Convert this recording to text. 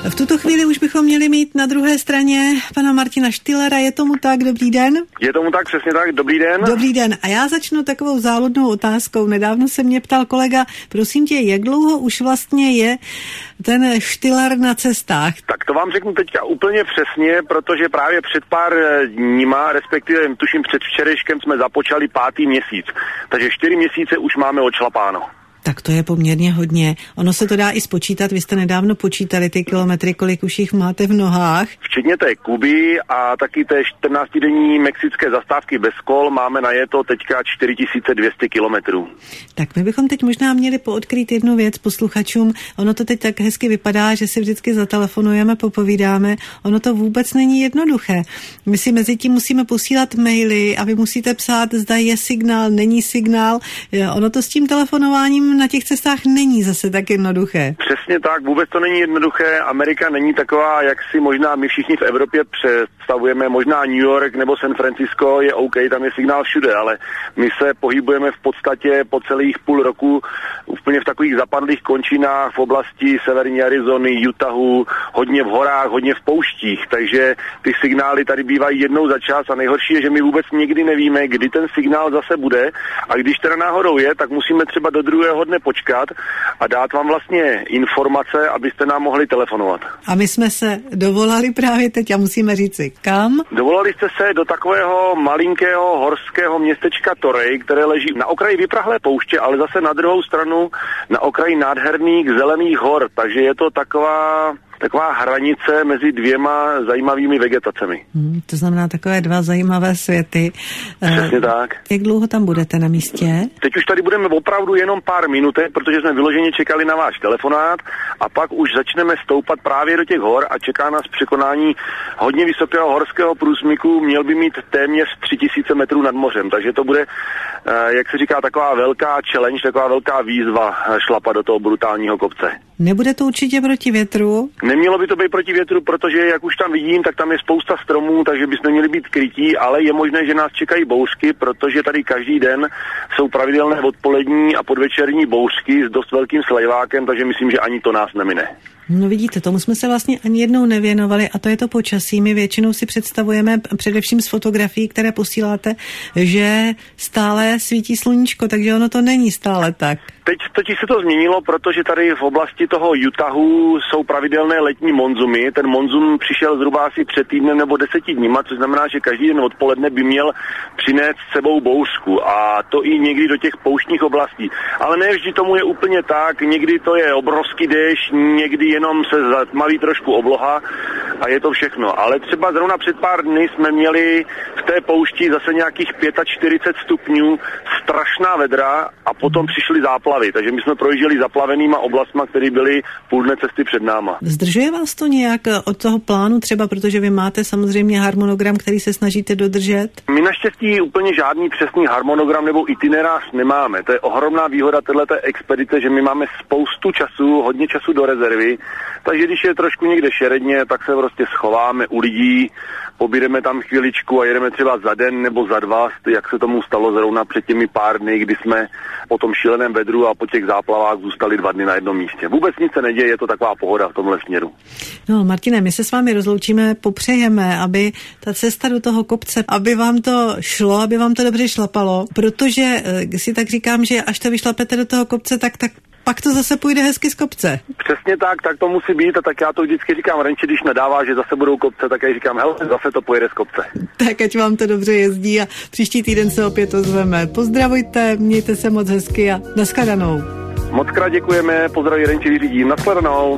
V tuto chvíli už bychom měli mít na druhé straně pana Martina Štylera. Je tomu tak? Dobrý den. Je tomu tak, přesně tak. Dobrý den. Dobrý den. A já začnu takovou záludnou otázkou. Nedávno se mě ptal kolega, prosím tě, jak dlouho už vlastně je ten Štyler na cestách? Tak to vám řeknu teďka úplně přesně, protože právě před pár dníma, respektive tuším před včerejškem, jsme započali 5. měsíc. Takže 4 měsíce už máme odšlapáno. Tak to je poměrně hodně. Ono se to dá i spočítat. Vy jste nedávno počítali ty kilometry, kolik už jich máte v nohách. Včetně té Kuby a taky té 14denní mexické zastávky bez kol máme najeto teďka 4200 kilometrů. Tak my bychom teď možná měli poodkrýt jednu věc posluchačům. Ono to teď tak hezky vypadá, že si vždycky zatelefonujeme, popovídáme. Ono to vůbec není jednoduché. My si mezi tím musíme posílat maily a vy musíte psát, zda je signál, není signál. Ono to s tím telefonováním na těch cestách není zase tak jednoduché. Přesně tak, vůbec to není jednoduché. Amerika není taková, jak si možná my všichni v Evropě představujeme. Možná New York nebo San Francisco je OK, tam je signál všude, ale my se pohybujeme v podstatě po celých půl roku úplně v takových zapadlých končinách v oblasti severní Arizony, Utahu, hodně v horách, hodně v pouštích, takže ty signály tady bývají jednou za čas a nejhorší je, že my vůbec nikdy nevíme, kdy ten signál zase bude a když teda náhodou je, tak musíme třeba do druhého dne počkat a dát vám vlastně informace, abyste nám mohli telefonovat. A my jsme se dovolali právě teď a musíme říci kam? Dovolali jste se do takového malinkého horského městečka Torrey, které leží na okraji vyprahlé pouště, ale zase na druhou stranu na okraji nádherných zelených hor, takže je to taková hranice mezi dvěma zajímavými vegetacemi. To znamená takové dva zajímavé světy. Přesně tak. Jak dlouho tam budete na místě? Teď už tady budeme opravdu jenom pár minutek, protože jsme vyloženě čekali na váš telefonát a pak už začneme stoupat právě do těch hor a čeká nás překonání hodně vysokého horského průsmyku, měl by mít téměř 3000 metrů nad mořem, takže to bude, jak se říká, taková velká challenge, taková velká výzva šlapat do toho brutálního kopce. Nebude to určitě proti větru? Nemělo by to být proti větru, protože jak už tam vidím, tak tam je spousta stromů, takže bychom měli být krytí, ale je možné, že nás čekají bouřky, protože tady každý den jsou pravidelné odpolední a podvečerní bouřky s dost velkým slejvákem, takže myslím, že ani to nás nemine. No vidíte, tomu jsme se vlastně ani jednou nevěnovali a to je to počasí. My většinou si představujeme především z fotografií, které posíláte, že stále svítí sluníčko, takže ono to není stále tak. Teď totiž se to změnilo, protože tady v oblasti toho Utahu jsou pravidelné letní monzumy. Ten monzum přišel zhruba asi před týdnem nebo 10 dníma, což znamená, že každý den odpoledne by měl přinést s sebou bouřku a to i někdy do těch pouštních oblastí. Ale ne vždy tomu je úplně tak, někdy to je obrovský déšť, někdy jenom se zatmaví trošku obloha a je to všechno. Ale třeba zrovna před pár dny jsme měli v té poušti zase nějakých 45 stupňů, strašná vedra a potom přišly záplavy. Takže my jsme projížděli zaplavenýma oblastma, které byly půl dne cesty před náma. Zdržuje vás to nějak od toho plánu třeba, protože vy máte samozřejmě harmonogram, který se snažíte dodržet? My naštěstí úplně žádný přesný harmonogram nebo itinerář nemáme. To je ohromná výhoda této expedice, že my máme spoustu času, hodně času do rezervy, takže když je trošku někde šeredně, tak se prostě schováme u lidí, pobídeme tam chviličku a jedeme třeba za den nebo za dva, jak se tomu stalo zrovna před těmi pár dny, kdy jsme po tom šíleném vedru a po těch záplavách zůstali 2 dny na jednom místě. Vůbec nic se neděje, je to taková pohoda v tomhle směru. No, Martine, my se s vámi rozloučíme, popřejeme, aby ta cesta do toho kopce, aby vám to šlo, aby vám to dobře šlapalo, protože si tak říkám, že až to vyšlapete do toho kopce, tak pak to zase půjde hezky z kopce. Přesně tak to musí být a tak já to vždycky říkám Renči, když nadává, že zase budou kopce, tak já říkám, hele, zase to pojede z kopce. Tak ať vám to dobře jezdí a příští týden se opět ozveme. Pozdravujte, mějte se moc hezky a nashledanou. Mockrát děkujeme, pozdraví Renči Řídím, nashledanou.